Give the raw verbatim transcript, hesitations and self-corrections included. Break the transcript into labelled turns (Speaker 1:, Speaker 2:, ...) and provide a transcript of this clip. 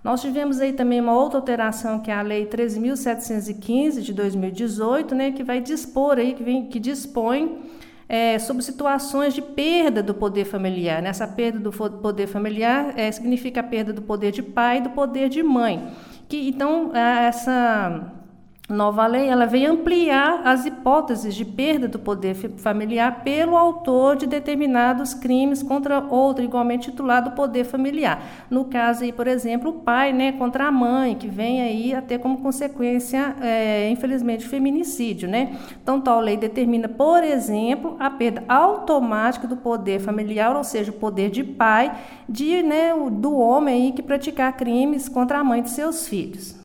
Speaker 1: Nós tivemos aí também uma outra alteração, que é a Lei treze mil setecentos e quinze de dois mil e dezoito, né, que vai dispor aí, que, vem, que dispõe é, sobre situações de perda do poder familiar. Nessa perda do poder familiar é, significa a perda do poder de pai e do poder de mãe. Que, então, essa nova lei ela vem ampliar as hipóteses de perda do poder familiar pelo autor de determinados crimes contra outro igualmente titulado poder familiar. No caso aí, por exemplo, o pai, né, contra a mãe, que vem aí a ter como consequência, é, infelizmente, o feminicídio, né? Então, tal lei determina, por exemplo, a perda automática do poder familiar, ou seja, o poder de pai, de, né, do homem aí que praticar crimes contra a mãe de seus filhos.